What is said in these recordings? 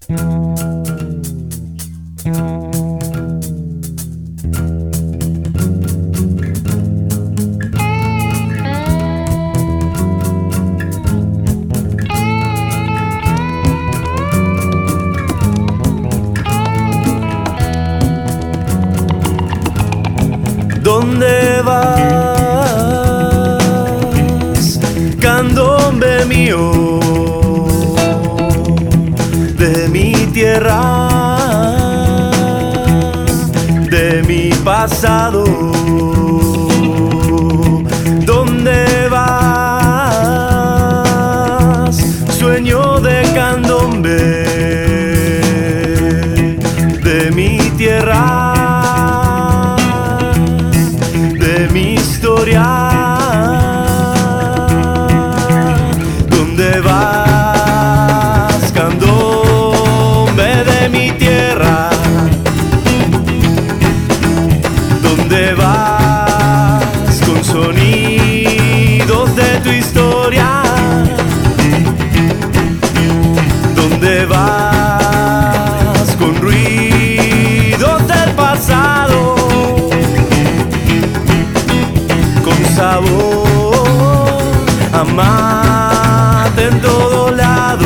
¿Dónde vas, candombe mío, de mi tierra, de mi pasado? ¿Dónde vas, sueño de candombe, de mi tierra, mi historia? ¿Dónde vas, candombe de mi tierra? ¿Dónde vas, con sonidos de tu historia? ¿Dónde vas, con ruidos del pasado? Sabor, amate en todo lado.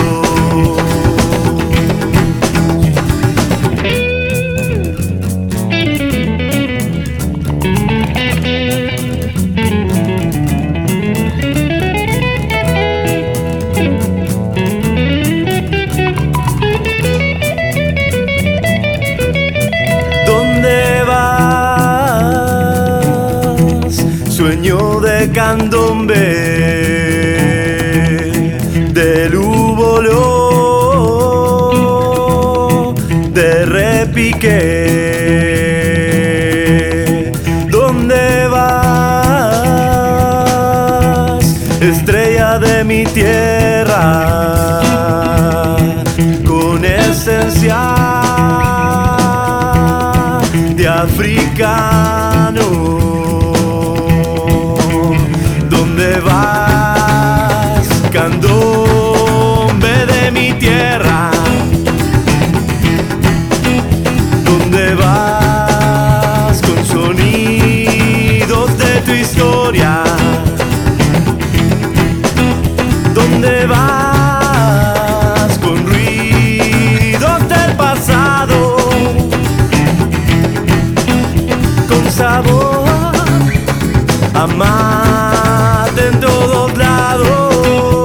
¿Dónde vas, sueño de candombe, del úbolo, de repique? ¿Dónde vas, estrella de mi tierra, con esencia de africano? ¿Dónde vas, candombe de mi tierra? ¿Dónde vas, con sonidos de tu historia? ¿Dónde vas, con ruidos del pasado? Con sabor, amate en todos lados.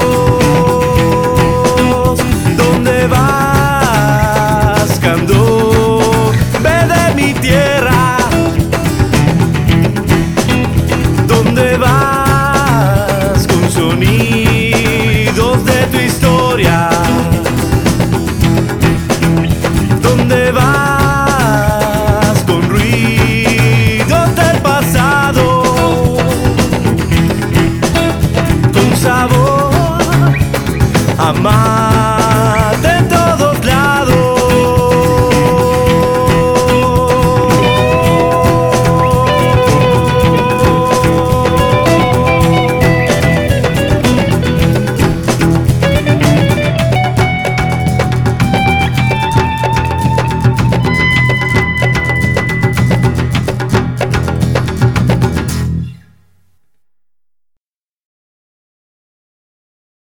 ¿Dónde vas, candombe de mi tierra? ¿Dónde vas, con sonidos de tu historia? ¿Dónde vas, con ruidos del pasado? Con sabor, amar